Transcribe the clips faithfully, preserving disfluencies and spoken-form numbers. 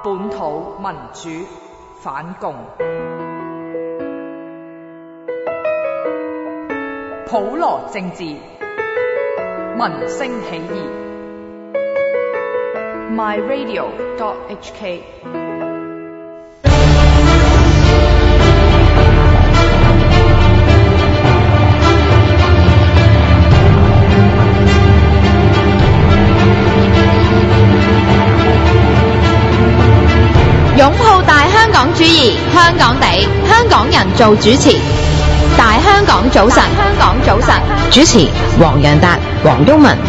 本土民主反共，普羅政治，民聲起義。my radio dot h k。 擁抱大香港主義，香港地，香港人做主持。大香港早晨，香港早晨，主持黃洋達、黃毓民。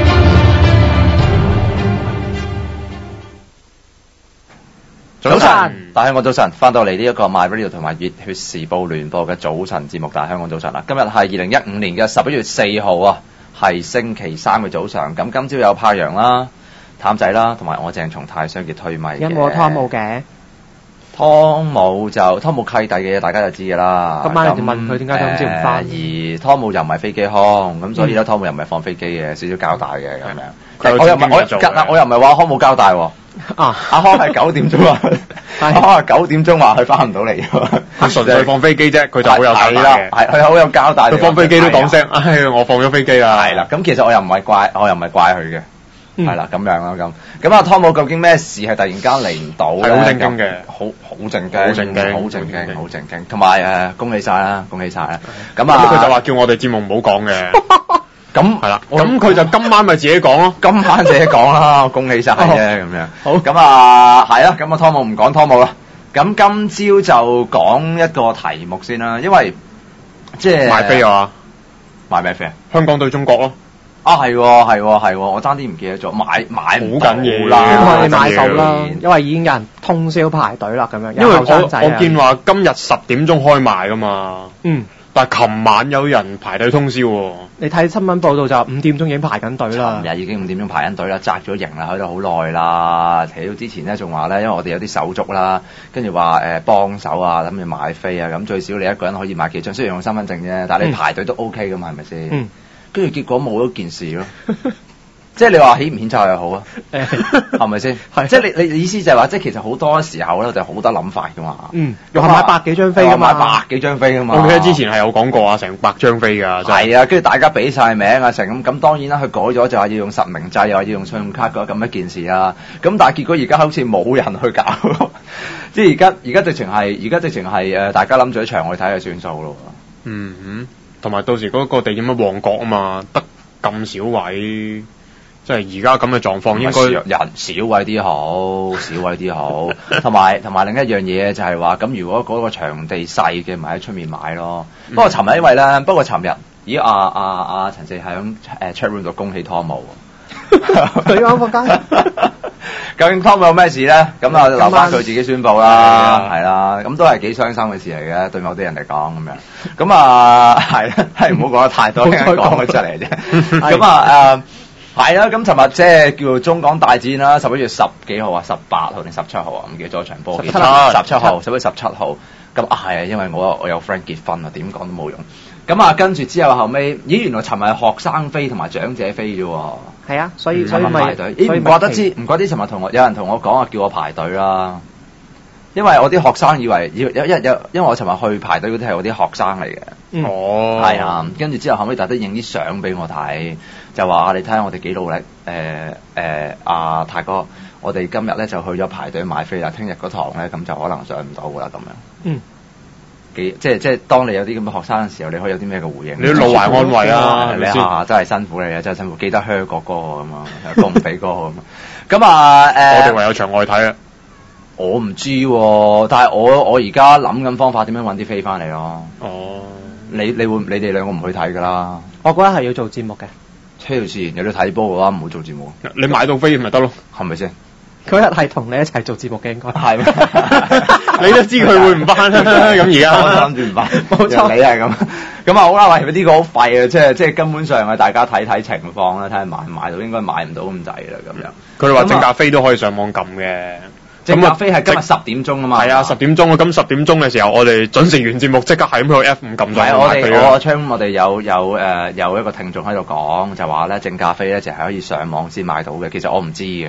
早晨，大香港早晨，翻到嚟呢一個 My Radio 同埋熱血時報聯播嘅早晨節目，大香港早晨啦。今日係二零一五年嘅十一月四號啊，係星期三嘅早上。咁今朝有派陽啦、譚仔啦，同埋我鄭松泰相繼推咪嘅。 有冇湯姆嘅？ 湯姆就湯姆契弟嘅嘢，大家就知㗎啦。 今晚你哋問佢點解佢今朝唔翻？ 而湯姆又唔係飛機康，咁所以咧湯姆又唔係放飛機嘅，少少交代嘅咁樣。我又唔係我嗱，我又唔係話康冇交代喎。啊！阿康係九點鐘話，阿康係九點鐘話佢翻唔到嚟， 佢純粹放飛機啫，佢就好有交代嘅。 係佢好有交代。 佢放飛機都講聲，唉，我放咗飛機啦。 係啦，咁其實我又唔係怪，我又唔係怪佢嘅。係啦，咁樣啦，咁咁啊，湯姆究竟咩事係突然間嚟唔到咧？ 係好正經嘅， 好好正經， 好正經， 好正經，好正經。同埋誒，恭喜晒啦，恭喜晒啦！咁啊，佢就話叫我哋節目唔好講嘅。 咁係啦，咁佢就今晚咪自己講咯， 今晚自己講啦，恭喜晒啫咁樣。好，咁啊係啦，咁啊湯姆唔講湯姆啦，咁今朝就講一個題目先啦，因為即係賣飛啊， 賣咩飛啊？ 香港對中國咯。 啊係喎係喎係喎，我爭啲唔記得咗，買買唔到啦， 因為你買到啦，因為已經有人通宵排隊啦咁樣。 因為我我見話今日十點鐘開賣噶嘛，嗯，但係琴晚有人排隊通宵喎。 你睇新聞報道就五點鐘已經排緊隊啦。 琴日已經五點鐘排緊隊啦，紮咗營啦，喺度好耐啦。睇到之前咧仲話咧，因為我哋有啲手足啦，跟住話誒幫手啊，諗住買飛啊，咁最少你一個人可以買幾張，雖然用身份證啫，但係你排隊都 OK 噶嘛，係咪先？嗯。跟住結果冇咗件事咯，即係你話譴唔譴責又好啊，係咪先？即係你你意思就係話，即係其實好多時候咧就好多諗法噶嘛。嗯， 又係買百幾張飛噶嘛， 買百幾張飛噶嘛。 我記得之前係有講過啊，成百張飛㗎。 係啊，跟住大家俾晒名啊，成咁咁當然啦，佢改咗就話要用實名制，又話要用信用卡嗰咁一件事啦。咁但係結果而家好似冇人去搞，即係而家而家直情係而家直情係誒，大家諗住喺場去睇就算數咯。 嗯哼。同埋到時嗰個地點喺旺角啊嘛，得咁少位，即係而家咁嘅狀況，應該人少位啲好，少位啲好。同埋同埋另一樣嘢就係話，咁如果嗰個場地細嘅，咪喺出面買咯。嗯、不過尋日因為咧，不過尋日咦阿阿阿陳四喺誒 chat room 度恭喜湯姆， 佢啱個街。 究竟湯姆有咩事咧？咁啊留翻佢自己宣佈啦，係啦，咁都係幾傷心嘅事嚟嘅，對某啲人嚟講咁樣。咁啊係啦，係唔好講得太多，聽講佢出嚟啫。咁啊誒係啦，咁尋日即係叫做中港大戰啦，十一月十幾號啊，十八號定十七號啊，唔記得咗場波。十七號，十一月十七號。咁啊係啊，因為我我有 friend 結婚啊，點講都冇用。咁啊，跟住之後後尾，咦原來尋日係學生飛同埋長者飛啫喎。 係啊，所以所以咪排隊。咦唔怪得知，唔怪得知尋日同我有人同我講話叫我排隊啦。因為我啲學生以為要有一有，因為我尋日去排隊嗰啲係我啲學生嚟嘅。 嗯、哦。 係啊，跟住之後後尾特登影啲相俾我睇，就話你睇下我哋幾努力。誒誒阿泰哥，我哋今日咧就去咗排隊買飛啦，聽日嗰堂咧咁就可能上唔到噶啦咁樣。嗯。即係即係，當你有啲咁嘅學生嘅時候，你可以有啲咩嘅回應？ 你老懷安慰啊！ 你下下真係辛苦你啊，真係辛苦。記得靴個歌咁啊，歌唔俾歌咁啊。咁啊誒， 我哋唯有場外睇啊！ 我唔知喎，但係我我而家諗緊方法點樣揾啲飛翻嚟咯。哦，你你會你哋兩個唔去睇㗎啦？ 我覺得係要做節目嘅。 車條線有啲睇波嘅話，唔好做節目。 你買到飛咪得咯？ 係咪先？ 嗰日係同你一齊做節目嘅應該係咩？ 你都知佢會唔翻啦，咁而家我諗住唔翻，冇錯，你係咁。咁啊好啦，喂，呢個好廢啊，即係即係根本上係大家睇睇情況啦，睇下買唔買到，應該買唔到咁滯啦咁樣。 佢哋話正價飛都可以上網撳嘅， 正價飛係今日十點鐘啊嘛。 係啊，十點鐘啊，咁十點鐘嘅時候，我哋準時完節目，即刻係咁去 F 五撳咗。 係我哋我窗我哋有有誒、呃、有一個聽眾喺度講，就話咧正價飛咧就係可以上網先買到嘅，其實我唔知嘅。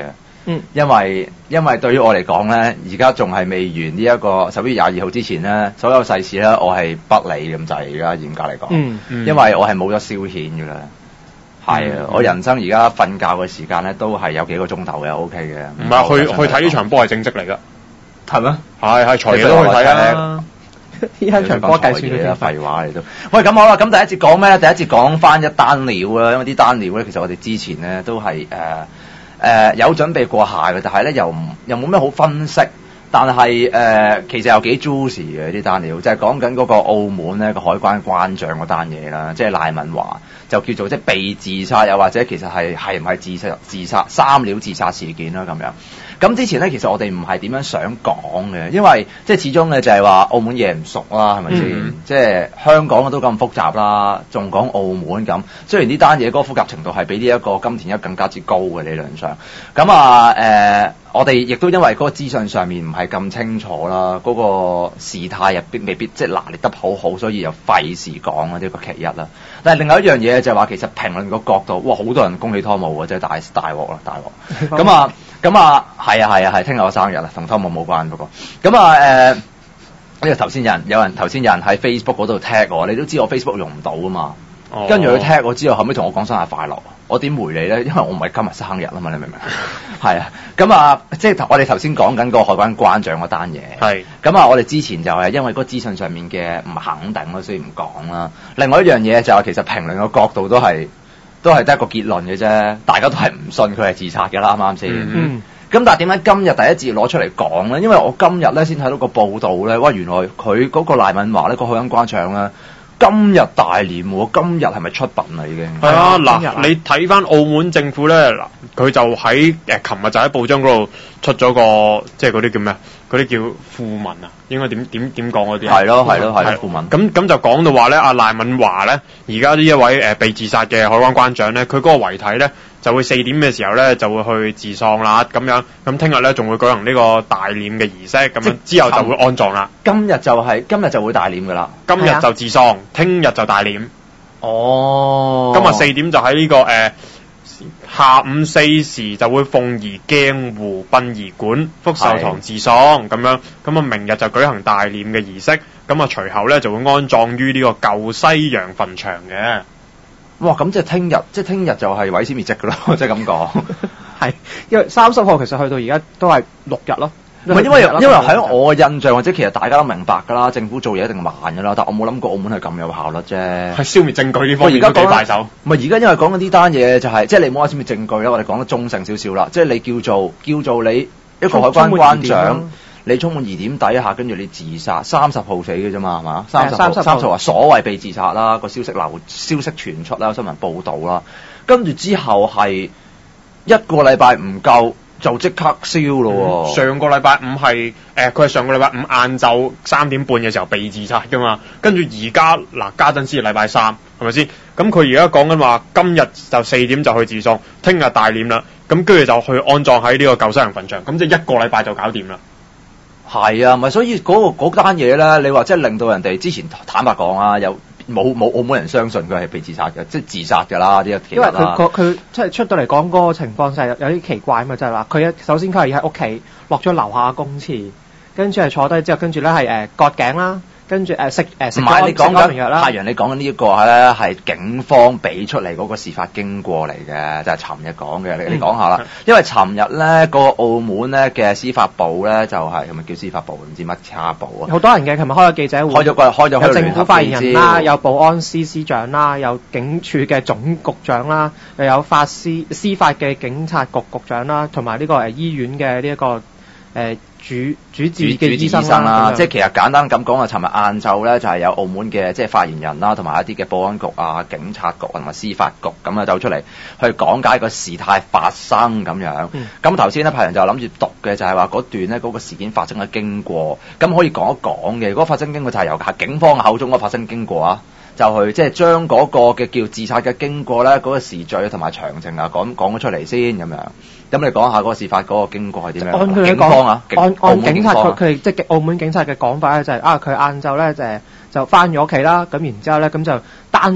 嗯， 因為因為對於我嚟講咧，而家仲係未完呢一個十一月廿二號之前咧，所有世事咧，我係不理咁滯。而家嚴格嚟講， 嗯嗯， 因為我係冇咗消遣㗎啦。係啊， 嗯、 我人生而家瞓覺嘅時間咧，都係有幾個鐘頭嘅 O K 嘅。 唔係去去睇呢場波係正職嚟㗎， 係咩？ 係係財爺都去睇啊！ 呢場波計算嘅廢話嚟都。喂，咁好啦，咁第一節講咩咧？第一節講翻一單料啦，因為啲單料咧，其實我哋之前咧都係誒誒有準備過下嘅，但係咧又唔又冇咩好分析。但係誒、呃，其實有幾 juicy 嘅啲單料，就係講緊嗰個澳門咧個海關關長嗰單嘢啦，即係賴敏華就叫做即係被自殺，又或者其實係係唔係自殺自殺三料自殺事件啦咁樣。咁之前咧，其實我哋唔係點樣想講嘅，因為即係始終咧就係話澳門嘢唔熟啦，係咪先？嗯、即係香港都咁複雜啦，仲講澳門咁。雖然呢單嘢嗰個複雜程度係比呢一個金田一更加之高嘅理論上。咁啊誒、呃，我哋亦都因為嗰個資訊上面唔係咁清楚啦，嗰、嗰個事態入邊未必即係拿捏得好好，所以又費事講啊，呢個其一啦。但係另外一樣嘢就係話，其實評論個角度，哇，好多人恭喜湯姆啊，真係大大鑊啦，大鑊。咁啊，咁啊，係啊，係啊，係，聽日我生日啦，同湯姆冇關嗰個。咁啊，誒，因為頭先有人有人頭先有人喺 Facebook 嗰度 tag 我，你都知我 Facebook 用唔到啊嘛。哦、跟住佢 tag 我之後，後尾同我講生日快樂，我點回你咧？因為我唔係今日生日啊嘛，你明唔明？係啊，咁啊，即係我哋頭先講緊個海關關長嗰單嘢。係。咁啊，我哋之前就係因為嗰個資訊上面嘅唔肯定咯，所以唔講啦。另外一樣嘢就係其實評論嘅角度都係都係得一個結論嘅啫，大家都係唔信佢係自殺嘅啦，啱啱先？嗯。咁但係點解今日第一節攞出嚟講咧？因為我今日咧先睇到個報道咧，哇！原來佢嗰個賴敏華咧，個海關關長咧。今日大殮喎，今日係咪出殯啦已經？係啊， 嗱，你睇翻澳門政府咧，嗱，佢就喺誒琴日就喺報章嗰度出咗個，即係嗰啲叫咩？嗰啲叫訃文啊，應該點點點講嗰啲？係咯係咯係咯，訃文。咁咁就講到話咧，阿賴敏華咧，而家呢一位誒、呃、被自殺嘅海關關長咧，佢嗰個遺體咧就會四點嘅時候咧就會去自喪啦，咁樣。咁聽日咧仲會舉行呢個大殮嘅儀式，咁樣之後就會安葬啦。今日就係、是、今日就會大殮噶啦，今日就自喪，聽日就大殮。哦，今日四點就喺呢、這個誒。呃下午四時就會奉移鏡湖殯儀館福壽堂治喪咁樣，咁啊明日就舉行大殮嘅儀式，咁啊隨後咧就會安葬於呢個舊西洋墳場嘅。哇！咁即係聽日，即係聽日就係毀屍滅跡噶咯，即係咁講。 係，因為三十號其實去到而家都係六日咯。 唔係因為因為喺我嘅印象或者其實大家都明白㗎啦，政府做嘢一定慢㗎啦，但我冇諗過澳門係咁有效率啫。係消滅證據呢方面都幾大手。唔係而家因為講緊呢單嘢就係、是，即係你唔好話消滅證據啦，我哋講得中性少少啦，即係你叫做叫做你一個海關關長，你充滿疑點底下，跟住你自殺，三十號死嘅啫嘛，係嘛？三十號三十號話所謂被自殺啦，個消息流消息傳出啦，新聞報導啦，跟住之後係一個禮拜唔夠。就即刻燒咯喎！上個禮拜五係誒，佢係上個禮拜五晏晝三點半嘅時候被自殺㗎嘛，跟住而家嗱家陣先係禮拜三，係咪先？咁佢而家講緊話，今日就四點就去自喪，聽日大殮啦，咁跟住就去安葬喺呢個舊西洋墳場，咁即係一個禮拜就搞掂啦。係啊，咪所以嗰、嗰個嗰單嘢咧，你話即係令到人哋之前坦白講啊，有。冇冇澳門人相信佢係被自殺嘅，即係自殺㗎啦！呢一因為佢佢佢即係出到嚟講嗰個情況就係有啲奇怪嘛，就係話佢首先佢係喺屋企落咗樓下公廁，跟住係坐低之後，跟住咧係誒割頸啦。跟住誒食誒食咗食安眠藥啦。太陽，你講緊呢一個咧係警方俾出嚟嗰個事發經過嚟嘅，就係尋日講嘅。你你講下啦，因為尋日咧個澳門咧嘅司法部咧就係係咪叫司法部唔知乜叉部啊？好多人嘅，琴日開咗記者會，開咗個開咗有政府發言人啦，有保安司司長啦，有警署嘅總局長啦，又有法司司法嘅警察局局長啦，同埋呢個誒醫院嘅呢一個誒。呃主主治嘅醫生啦，即係其實簡單咁講啊，尋日晏晝咧就係有澳門嘅即係發言人啦，同埋一啲嘅保安局啊、警察局同埋司法局咁啊走出嚟去講解個事態發生咁樣。咁頭先咧派人就諗住讀嘅就係話嗰段咧嗰個事件發生嘅經過，咁可以講一講嘅。嗰個發生經過就係由警方口中嗰個發生經過啊。就去即係將嗰個嘅叫自殺嘅經過咧，嗰、嗰個時序同埋詳情啊講講咗出嚟先咁樣。咁你講下嗰個事發嗰個經過係點樣？按佢警方啊，按按警察佢佢即係澳門警察嘅講法咧，就係、係、啊佢晏晝咧就就翻咗屋企啦，咁然之後咧咁就單獨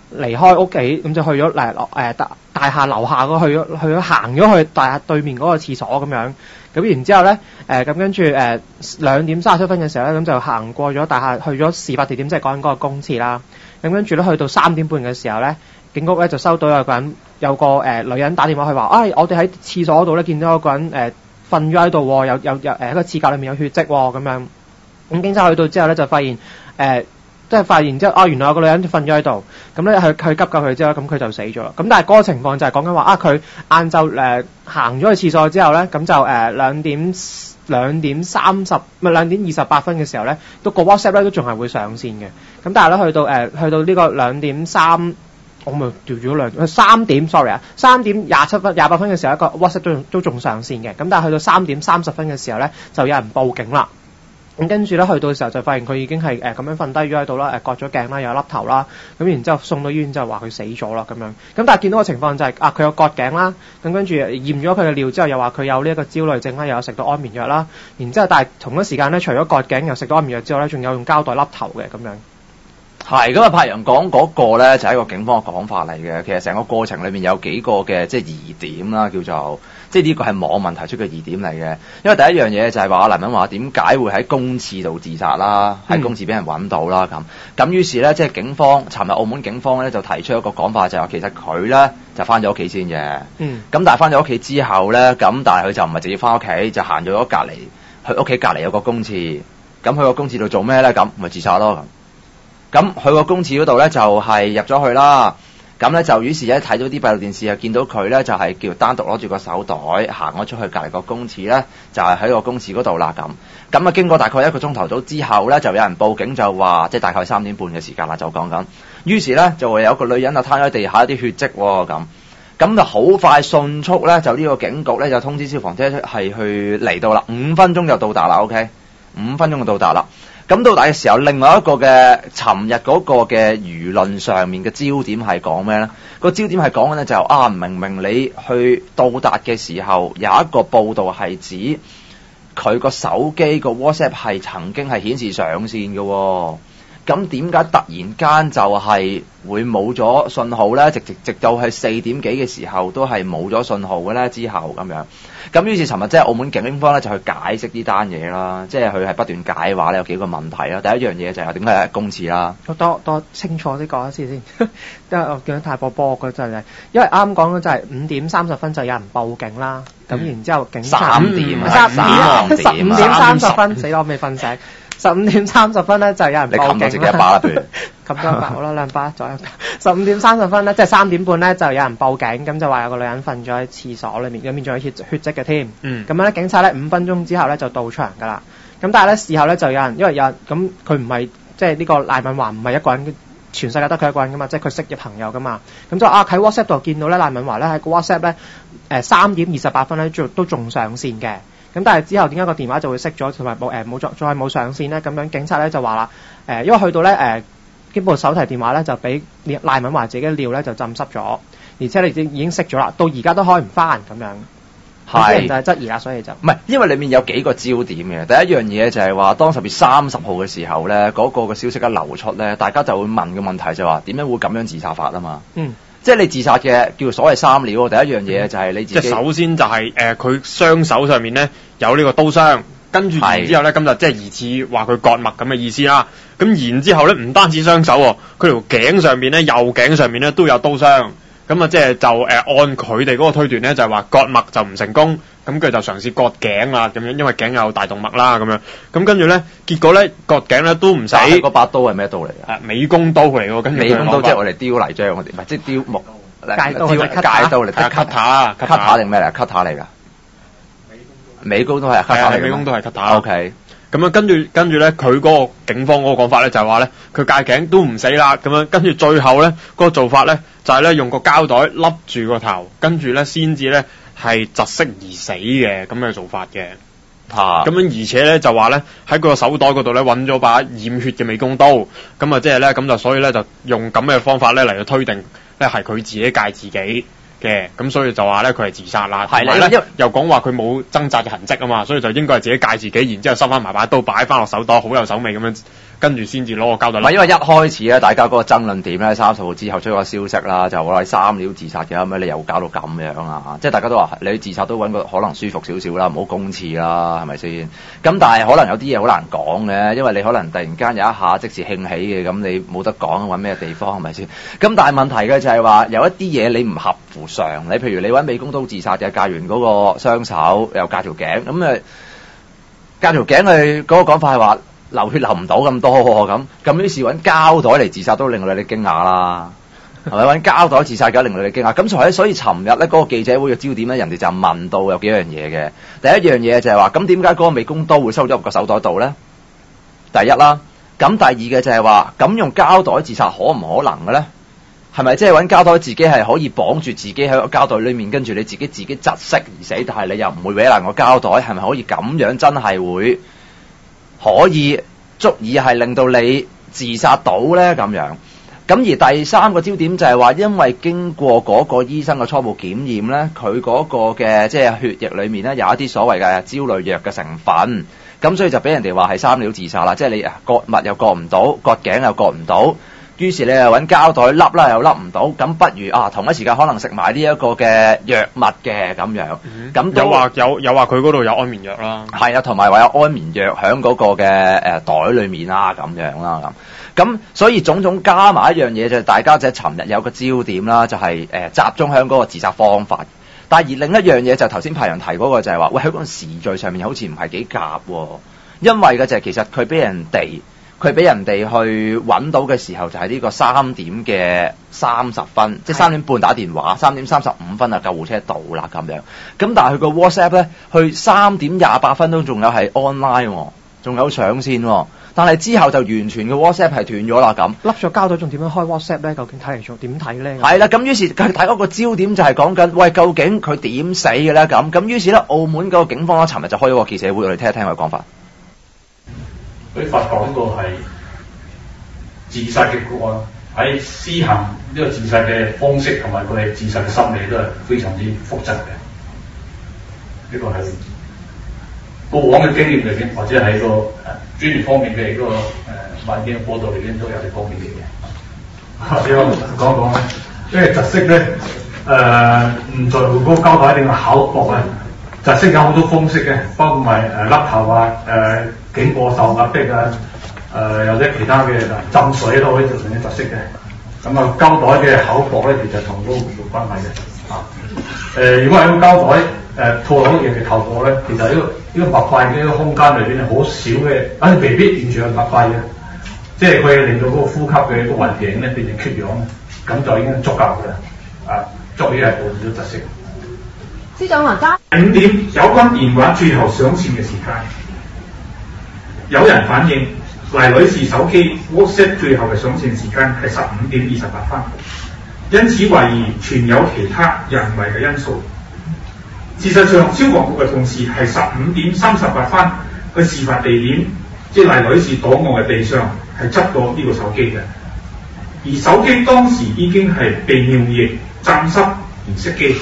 離開屋企，咁就去咗誒誒大大廈樓下嗰去咗去咗行咗去大廈對面嗰個廁所咁樣。咁然之後咧誒咁跟住誒兩點三十七分嘅時候咧，咁就行過咗大廈去咗事發地點，即係講緊嗰個公廁啦。咁跟住咧去到三點半嘅時候咧，警局咧就收到有個人有個誒、呃、女人打電話去話，唉、哎，我哋喺廁所嗰度咧見到有個人誒瞓咗喺度，有有有誒喺個廁格裏面有血跡喎咁樣。咁警察去到之後咧就發現誒。呃即係發現之後，啊原來有個女人瞓咗喺度，咁咧去去急救佢之後，咁佢就死咗啦。咁但係嗰個情況就係講緊話，啊佢晏晝誒行咗去廁所之後咧，咁就誒兩點兩點三十唔係兩點二十八分嘅時候咧，都個 WhatsApp 咧都仲係會上線嘅。咁但係咧去到誒、呃、去到呢個兩點三，我咪調咗兩三點 sorry 啊，三點廿七分廿八分嘅時候，一個 WhatsApp 都都仲上線嘅。咁但係去到三點三十分嘅時候咧，就有人報警啦。咁跟住咧，去到嘅時候就發現佢已經係誒咁樣瞓低咗喺度啦，誒割咗頸啦，有粒頭啦，咁然之後送到醫院就話佢死咗啦咁樣。咁但係見到個情況就係、是、啊，佢有割頸啦，咁跟住驗咗佢嘅尿之後，又話佢有呢一個焦慮症啦，又有食到安眠藥啦，然之後但係同一時間咧，除咗割頸又食到安眠藥之後咧，仲有用膠袋笠頭嘅咁樣。 係咁啊！柏楊講嗰個咧就係一個警方嘅講法嚟嘅。其實成個過程裏面有幾個嘅即係疑點啦，叫做即係呢個係網民提出嘅疑點嚟嘅。因為第一樣嘢就係話黎敏華點解會喺公廁度自殺啦，喺、嗯、公廁俾人揾到啦咁。咁於是咧即係警方，尋日澳門警方咧就提出一個講法，就係話其實佢咧就翻咗屋企先嘅。嗯。咁但係翻咗屋企之後咧，咁但係佢就唔係直接翻屋企，就行咗咗隔離，佢屋企隔離有個公廁。咁佢個公廁度做咩咧？咁咪自殺咯。咁佢個公廁嗰度咧就係入咗去啦，咁咧就於是咧睇到啲閉路電視啊，見到佢咧就係叫單獨攞住個手袋行咗出去隔離個公廁咧，就係喺個公廁嗰度啦咁。咁啊經過大概一個鐘頭到之後咧，就有人報警就話，即係大概三點半嘅時間啦，就講緊。於是咧就會有個女人啊攤喺地下一啲血跡喎咁，咁就好快迅速咧就呢個警局咧就通知消防車係去嚟到啦，五分鐘就到達啦 ，OK， 五分鐘就到達啦。咁到達嘅時候，另外一個嘅尋日嗰個嘅輿論上面嘅焦點係講咩咧？個焦點係講緊咧就係、啊，明明你去到達嘅時候有一個報道係指佢個手機個 WhatsApp 係曾經係顯示上線嘅、哦，咁點解突然間就係會冇咗信號咧？直直直到係四點幾嘅時候都係冇咗信號嘅咧，之後咁樣。咁於是尋日即係澳門警方咧就去解釋呢單嘢啦，即係佢係不斷解話咧有幾個問題啦。第一樣嘢就係點解係公廁啦？ 我多多清楚啲講一次先，因為我見到太播波嗰陣，因為啱講嘅就係五點三十分就有人報警啦，咁、嗯、然之後警察三點啊， 三點十五點三十分，死啦我未瞓醒。十五點三十分咧就有人報警啦。你冚到自己一巴啦，譬如冚咗一巴，好啦兩巴左右。十五點三十分咧，即係三點半咧就有人報警，咁就話有個女人瞓咗喺廁所裏面，裏面仲有血血跡嘅添。嗯。咁樣咧，警察咧五分鐘之後咧就到場㗎啦。咁但係咧事後咧就有人，因為有人咁佢唔係即係呢個賴敏華唔係一個人，全世界得佢一個人㗎嘛，即係佢識嘅朋友㗎嘛。咁就啊喺 WhatsApp 度見到咧賴敏華咧喺個 WhatsApp 咧誒三點二十八分咧仲都仲上線嘅。咁但係之後點解個電話就會熄咗，同埋冇誒冇再再冇上線咧？咁樣警察咧就話啦，誒、呃、因為去到咧誒，基部手提電話咧就俾賴敏華自己嘅尿咧就浸濕咗，而且你已經已經熄咗啦，到而家都開唔翻咁樣。係就係質疑啦，所以就唔係，因為裡面有幾個焦點嘅。第一樣嘢就係話，當十月三十號嘅時候咧，嗰、那個嘅消息一流出咧，大家就會問嘅問題就係話點樣會咁樣自殺法啊嘛？嗯。即係你自殺嘅叫做所謂三料，第一樣嘢就係你自己。即係首先就係誒佢雙手上面咧有呢個刀傷，跟住然之後咧咁就即係疑似話佢割脈咁嘅意思啦。咁然之後咧唔單止雙手喎，佢條頸上面咧右頸上面咧都有刀傷。咁啊即係就誒、呃、按佢哋嗰個推斷咧就係話割脈就唔成功，咁佢就嘗試割頸啦咁樣，因為頸有大動脈啦咁樣。咁跟住咧結果咧割頸咧都唔使。嗰把刀係咩刀嚟㗎？誒美工刀嚟喎，跟住美工刀即係我哋雕泥漿嗰啲，唔係即係雕木。戒刀嚟，戒刀嚟，cutter 啊 ，cutter 定咩嚟 ？cutter 嚟㗎。美工刀係 cutter 嚟，美工刀係 cutter。O K。咁樣跟住跟住咧，佢嗰個警方嗰個講法咧就係話咧，佢戒頸都唔死啦。咁樣跟住最後咧，嗰、嗰個做法咧就係、係、咧用個膠袋笠住個頭，跟住咧先至咧係窒息而死嘅咁嘅做法嘅。嚇、啊！咁樣而且咧就話咧喺佢個手袋嗰度咧揾咗把染血嘅美工刀，咁啊即係咧咁就所以咧就用咁嘅方法咧嚟到推定咧係佢自己戒自己嘅，咁所以就話咧佢係自殺啦。係啦，又又講話佢冇掙扎嘅痕跡啊嘛，所以就應該係自己戒自己，然之後收翻埋把刀擺翻落手袋，好有手尾咁樣跟住先至攞個膠袋。 唔係因為一開始咧，大家嗰個爭論點咧，三十號之後出咗個消息啦，就話你三料自殺嘅，咁樣你又搞到咁樣啊！即係大家都話你自殺都揾個可能舒服少少啦，唔好公廁啦，係咪先？咁但係可能有啲嘢好難講嘅，因為你可能突然間有一下即時興起嘅，咁你冇得講揾咩地方係咪先？咁但係問題嘅就係話有一啲嘢你唔合乎常理，譬如你揾美工刀自殺嘅，戒完嗰個雙手又戒條頸，咁誒戒條頸佢嗰個講法係話流血流唔到咁多咁，咁於是揾膠袋嚟自殺都令到你驚訝啦，係咪揾膠袋自殺梗係令到你驚訝？咁所以所以尋日咧嗰個記者會嘅焦點咧，人哋就問到有幾樣嘢嘅。第一樣嘢就係話，咁點解嗰個美工刀會收咗入個手袋度咧？第一啦，咁第二嘅就係話，咁用膠袋自殺可唔可能嘅咧？係咪即係揾膠袋自己係可以綁住自己喺個膠袋裏面，跟住你自己自己窒息而死，但係你又唔會搲爛個膠袋，係咪可以咁樣真係會可以足以係令到你自殺到咧咁樣？咁而第三個焦點就係話，因為經過嗰個醫生嘅初步檢驗咧，佢嗰個嘅即係血液裏面咧有一啲所謂嘅焦慮藥嘅成分，咁所以就俾人哋話係三料自殺啦，即係你割脈又割唔到，割頸又割唔到。於是你又揾膠袋笠啦，又笠唔到，咁不如啊同一時間可能食埋呢一個嘅藥物嘅咁樣，咁、嗯、 有話有有話佢嗰度有安眠藥啦， 係啊，同埋話有安眠藥喺嗰個嘅誒袋裡面啦，咁樣啦咁，咁所以種種加埋一樣嘢就係大家就係尋日有個焦點啦，就係、是、誒、呃、集中喺嗰個自殺方法，但係而另一樣嘢就係頭先派人提嗰個就係話，喂喺嗰個時序上面好似唔係幾夾喎，因為嘅就係其實佢俾人哋。佢俾人哋去揾到嘅時候就係呢個三點嘅三十分，即係三點半打電話，三點三十五分啊救護車到啦咁樣。咁但係佢個 WhatsApp 咧，去三點廿八分都仲有係 online，仲有上線。但係之後就完全嘅 WhatsApp 係斷咗啦咁。 笠咗膠袋仲點樣開 WhatsApp 咧？究竟睇嚟做點睇咧？ 係啦，咁於是佢睇嗰個焦點就係講緊，喂，究竟佢點死嘅咧？咁咁於是咧，澳門嗰個警方咧，尋日就開咗個記者會，我哋聽一聽佢講法。 佢發覺呢個係自殺嘅個案，喺施行呢個自殺嘅方式同埋佢哋自殺嘅心理都係非常之複雜嘅。呢、這個係過往嘅經驗裏邊，或者喺個誒專業方面嘅嗰個誒文件嘅報導裏邊都有呢方面嘅嘢。或者我講講咧，因為窒息咧誒唔在乎嗰個膠袋一定係厚薄啊，窒息有好多方式嘅，包括埋誒甩頭啊誒。呃頸過受壓迫啊，誒、呃、或者其他嘅浸水都可以造成啲窒息嘅。咁、嗯、啊膠袋嘅厚薄咧，其實同嗰個冇關係嘅。啊，誒、呃、如果係個膠袋誒套落嘢嘅透過咧，其實呢、這個呢、這個脈塊嘅一個空間裏邊係好少嘅，啊未必完全係脈塊嘅，即係佢令到嗰個呼吸嘅一個環境咧變成缺氧，咁就已經足夠嘅啦。啊，足以係導致咗窒息。 司長話齋五點有關電話最後上線嘅時間。有人反映黎女士手機 WhatsApp 最後嘅上線時間係十五點二十八分，因此懷疑存有其他人為嘅因素。事實上，消防局嘅同事係十五點三十八分去事發地點，即係黎女士倒卧嘅地上係執到呢個手機嘅，而手機當時已經係被尿液浸濕而熄機。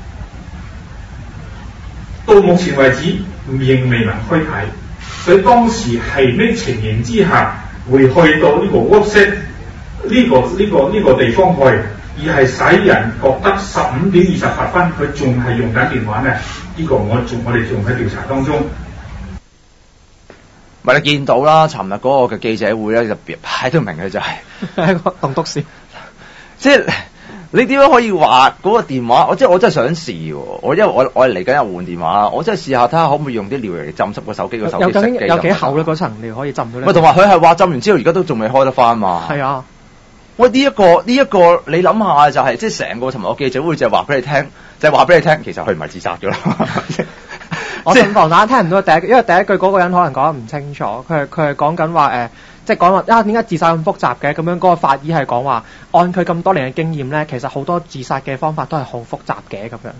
到目前為止仍未能開啟。所以當時係咩情形之下會去到呢個 WhatsApp 呢個呢個呢個地方去，而係使人覺得十五點二十八分佢仲係用緊電話呢？呢個我仲我哋仲喺調查當中。 咪你見到啦，尋日嗰個嘅記者會咧，就擺都明嘅就係係個棟篤笑， 即係。你點樣可以話嗰個電話？我即係我真係想試喎，我因為我我係嚟緊又換電話啦，我真係試下睇下可唔可以用啲尿嚟浸濕個手機個手機熄機。 有幾厚咧？嗰層你可以浸到咧？ 喂，同埋佢係話浸完之後，而家都仲未開得翻嘛？ 係啊！ 喂，呢、這、一個呢一、這個你諗下就係、是、即係成個尋日個記者會就係話俾你聽，就係話俾你聽，其實佢唔係自殺咗啦。 我信防彈聽唔到第一，因為第一句嗰個人可能講得唔清楚，佢係佢係講緊話誒。即係講話啊，點解自殺咁複雜嘅？咁樣嗰個法醫係講話，按佢咁多年嘅經驗咧，其實好多自殺嘅方法都係好複雜嘅咁樣。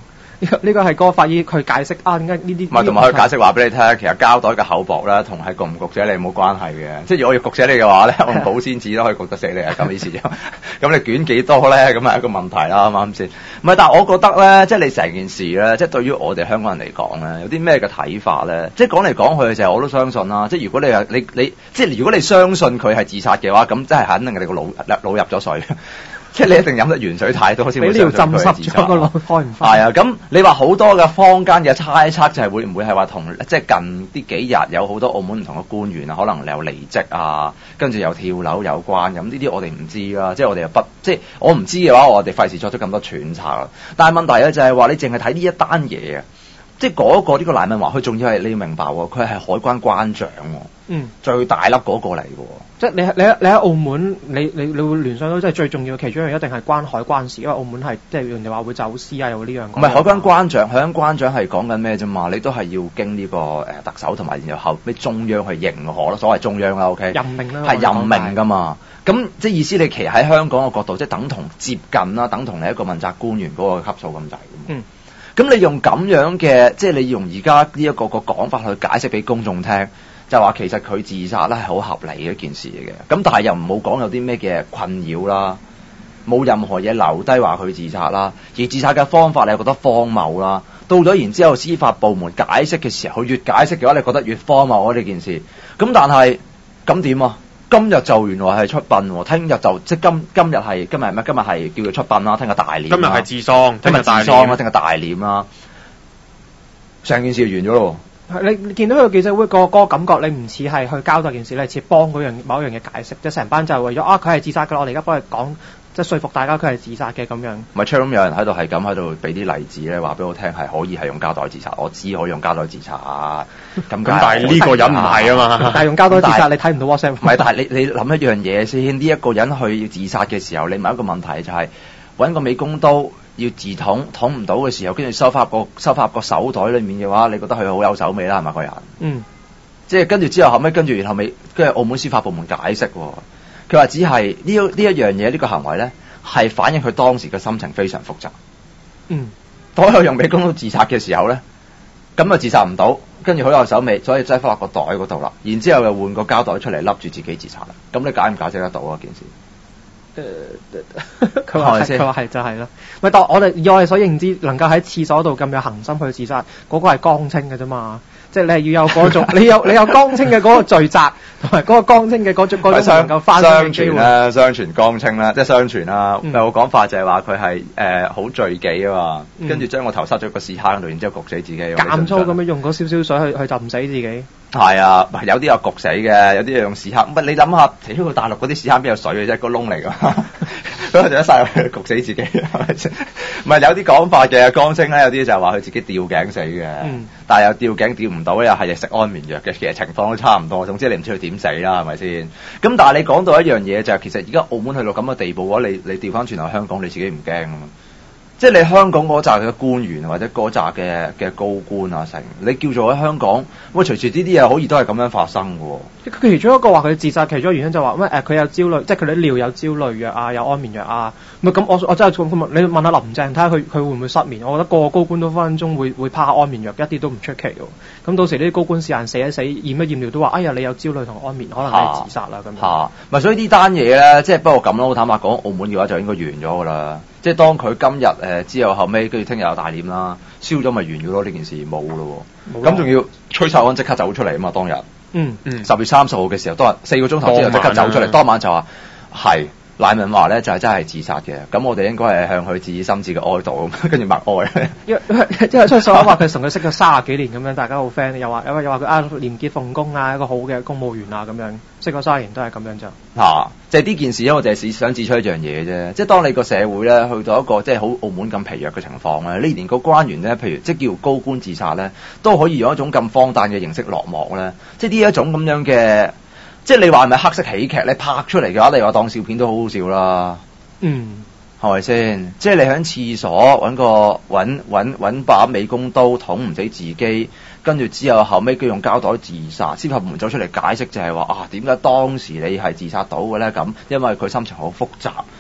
呢個呢個係嗰個法醫佢解釋啊，點解呢啲？ 唔係，同埋佢解釋話俾你聽，其實膠袋嘅厚薄咧，同係焗唔焗死你冇關係嘅。即係如果要焗死你嘅話咧，我用保鮮紙都可以焗得死你啊！咁意思就，咁你捲幾多咧？咁係一個問題啦，啱唔啱先？唔係，但係我覺得咧，即係你成件事咧，即係對於我哋香港人嚟講咧，有啲咩嘅睇法咧？即係講嚟講去嘅時候，我都相信啦。即係如果你係你你，即係如果你相信佢係自殺嘅話，咁真係肯定你個腦腦入咗水。即係你一定飲得鹽水太多先會相信佢係自殺。俾呢條浸濕咗個腦開唔翻。係啊，咁你話好多嘅坊間嘅猜測就係會唔會係話同即係近呢幾日有好多澳門唔同嘅官員啊，可能有離職啊，跟住又跳樓有關咁，呢啲我哋唔知啦。即係我哋又不即係我唔知嘅話，我哋費事作出咁多揣測啦。但係問題咧就係話你淨係睇呢一單嘢啊，即係嗰個呢個賴敏華，佢仲要係你要明白喎，佢係海關關長喎，嗯，最大粒嗰個嚟嘅喎。即係你你你喺澳門，你你你會聯想到即係最重要嘅其中一樣一定係關海關事，因為澳門係即係人哋話會走私啊，有呢樣。唔係海關關長，海關關長係講緊咩啫嘛？你都係要經呢個誒特首同埋然後後咩中央去認可咯，所謂中央啦 ，OK？任命啦，係任命㗎嘛。咁即係意思你企喺香港嘅角度，即係等同接近啦，等同你一個問責官員嗰個級數咁滯。嗯。咁你用咁樣嘅，即係你用而家呢一個個講法去解釋俾公眾聽。就話其實佢自殺咧係好合理嘅一件事嚟嘅，咁但係又唔好講有啲咩嘅困擾啦，冇任何嘢留低話佢自殺啦，而自殺嘅方法你又覺得荒謬啦，到咗然之後司法部門解釋嘅時候，佢越解釋嘅話，你覺得越荒謬啊呢件事，咁但係咁點啊？今日就原來係出殯，聽日就即今今日係今日係咩？今日係叫做出殯啦，聽日大殮。今日係治喪，聽日治喪啦，聽日大殮啦，成件事就完咗咯。你你見到佢個記者會個嗰個感覺，你唔似係去交代件事，你似幫嗰樣某一樣嘢解釋，即係成班就係為咗啊佢係自殺㗎，我哋而家幫佢講，即係說服大家佢係自殺嘅咁樣。唔係 Charm 有人喺度係咁喺度俾啲例子咧，話俾我聽係可以係用膠袋自殺，我知可以用膠袋自殺啊。咁咁但係呢個人唔係啊嘛，但係用膠袋自殺你睇唔到 WhatsApp。唔係，但係你你諗一樣嘢先，呢、這、一個人去自殺嘅時候，你問一個問題就係、是、揾個美工刀。要自捅捅唔到嘅時候，跟住收翻個收翻個手袋裏面嘅話，你覺得佢好有手尾啦，係咪個人？嗯，即係跟住之後後尾跟住然後尾跟住澳門司法部門解釋，佢話只係呢呢一樣嘢呢個行為咧，係反映佢當時嘅心情非常複雜。嗯，當佢用美工刀自殺嘅時候咧，咁啊自殺唔到，跟住好有手尾，所以擠翻落個袋嗰度啦。然之後又換個膠袋出嚟笠住自己自殺啦。咁你解唔解釋得到啊件事？誒，佢話係，佢話係就係啦。咪當我哋以我哋所認知，能夠喺廁所度咁有恒心去自殺，嗰、嗰個係江青嘅啫嘛。即係你係要有嗰種，你有你有江青嘅嗰個罪責，同埋嗰個江青嘅嗰種嗰種能夠翻身嘅機會。相傳啦，相傳江青啦，即係相傳啦。嗯、有個講法就係話佢係誒好罪己啊嘛，嗯、跟住將個頭塞咗個屎坑度，然之後焗死自己。減粗咁樣用嗰少少水去去浸死自己。係啊，有啲有焗死嘅，有啲用屎坑。唔係你諗下，其實大陸嗰啲屎坑邊有水嘅啫，個窿嚟㗎。咁就一晒去焗死自己，係咪先？唔係有啲講法嘅，江青咧有啲就係話佢自己吊頸死嘅，嗯、但係又吊頸吊唔到，又係食安眠藥嘅，其實情況都差唔多。總之你唔知佢點死啦，係咪先？咁但係你講到一樣嘢就係、是，其實而家澳門去到咁嘅地步嘅話，你你調翻轉頭香港，你自己唔驚啊嘛？即係你香港嗰扎嘅官員或者嗰扎嘅嘅高官啊成，你叫做喺香港，喂隨住呢啲嘢可以都係咁樣發生嘅喎。佢其中一個話佢自殺，其中一個原因就話咩誒佢有焦慮，即係佢啲尿有焦慮藥啊，有安眠藥啊。唔係咁，我我真係問你問下林鄭睇下佢佢會唔會失眠？我覺得個個高官都分分鐘會會拍下安眠藥，一啲都唔出奇喎。咁到時呢啲高官是但死一死，驗一驗尿都話：哎呀，你有焦慮同安眠，可能係自殺啦咁。嚇！咪所以呢單嘢咧，即係不過咁咯。好坦白講，澳門嘅話就應該完咗㗎啦。即係當佢今日誒、呃、之後後尾，跟住聽日有大殮啦，燒咗咪完咗咯？呢件事冇咯喎。咁仲要崔世安即刻走出嚟啊嘛！當日，嗯嗯，十月三十號嘅時候，當日四個鐘頭之後即刻走出嚟，當晚就話係。賴敏華咧就係、是、真係自殺嘅，咁我哋應該係向佢致以深切嘅哀悼，跟住默哀。因因為崔世安話佢同佢識咗三十幾年咁樣，大家好 friend，又話又話又話佢啊廉潔奉公啊，一個好嘅公務員啊咁樣，識咗三十年都係咁樣就嚇，即係呢件事咧，我哋係想指出一樣嘢啫，即係當你個社會咧去到一個即係好澳門咁疲弱嘅情況咧，呢連個官員咧，譬如即係叫高官自殺咧，都可以用一種咁荒誕嘅形式落幕咧，即係呢一種咁樣嘅。即係你話係咪黑色喜劇？你拍出嚟嘅話，你話當笑片都好好笑啦。嗯，係咪先？即係你喺廁所揾個揾揾揾把美工刀捅唔死自己，跟住之後後尾佢用膠袋自殺，司法部門走出嚟解釋就係話啊，點解當時你係自殺到嘅咧？咁因為佢心情好複雜，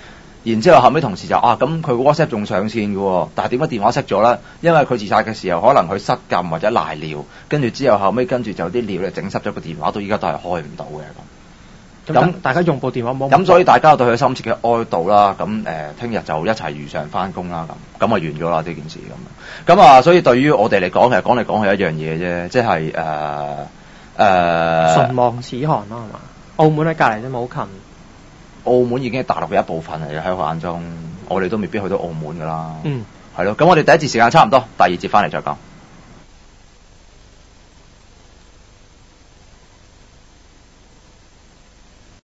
然之後後尾同事就啊，咁佢 WhatsApp 仲上線嘅喎，但係點解電話熄咗咧？因為佢自殺嘅時候可能佢失禁或者賴尿，跟住之後後尾跟住就啲尿咧整濕咗個電話，到依家都係開唔到嘅咁。 咁大家用部電話冇咁，所以大家對佢深切嘅哀悼啦。咁誒，聽日就一齊如常翻工啦。咁咁啊完咗啦呢件事咁。咁啊，所以對於我哋嚟講，其實講嚟講去一樣嘢啫，即係誒誒。 唇亡齒寒咯，係嘛？澳門喺隔離啫嘛，好近。 澳門已經係大陸嘅一部分嚟嘅，喺我眼中，我哋都未必去到澳門噶啦。 嗯， 係咯。咁我哋第一節時間差唔多，第二節翻嚟再講。